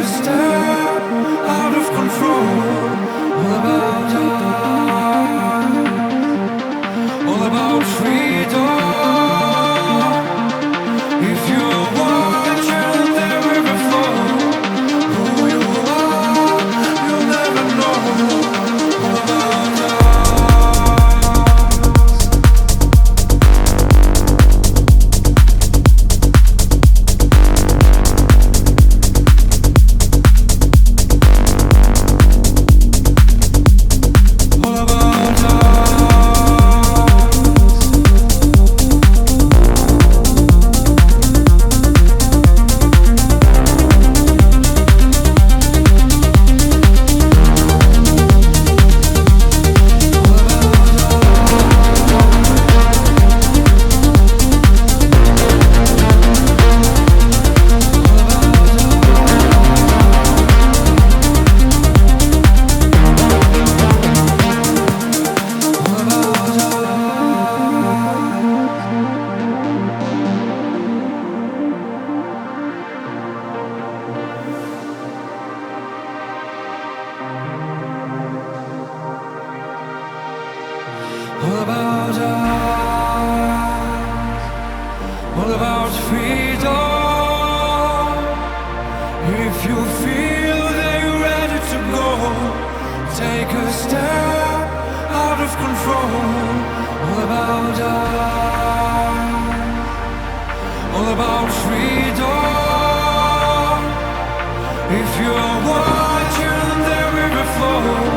step out of control. All about us, all about freedom. If you watch and there will flow, who you are, you'll never know. All about us. All about us, all about freedom. If you feel that you're ready to go, take a step out of control. All about us, all about freedom. If you're watching the river flow.